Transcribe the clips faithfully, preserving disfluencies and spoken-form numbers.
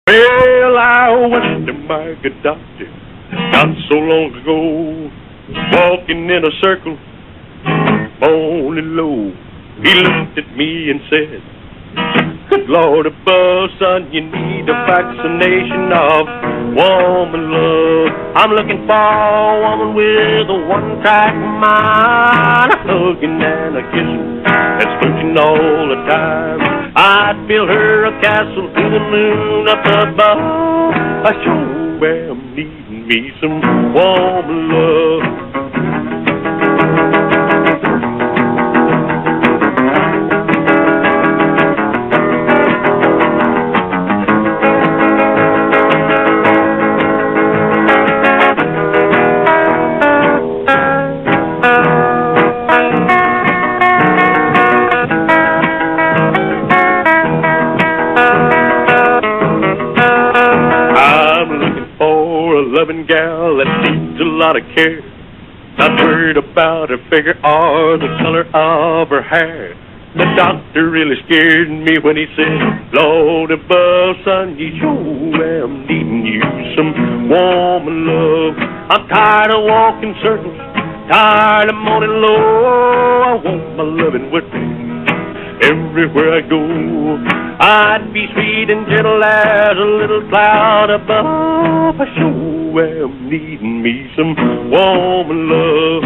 Well, I went to my good doctor not so long ago, walking in a circle, moaning low. He looked at me and said, "Good Lord above, son, you need a vaccination of woman love. I'm looking for a woman with a one-track mind, a hugging and a kissing and smooching all the time. I'd build her a castle to the moon up above. I sure am needing me some woman love." Loving gal that needs a lot of care, not worried about her figure or the color of her hair. The doctor really scared me when he said, "Lord above, son, you sure am needing you some woman love. I'm tired of walking circles, tired of moaning low. I want my loving with me everywhere I go. I'd be sweet and gentle as a little cloud above. I sure am needing me some woman love."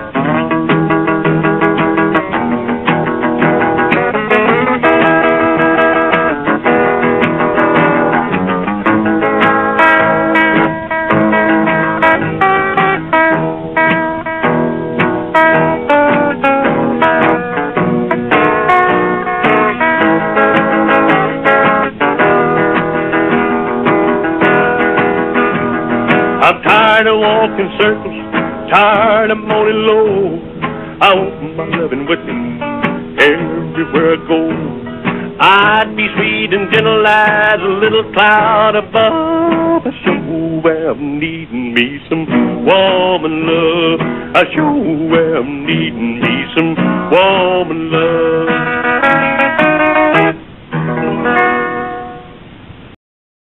I'm tired of walking circles, tired of moaning low. I want my loving with me everywhere I go. I'd be sweet and gentle as a little cloud above. I sure am needing me some woman love. I sure am needing me some woman love.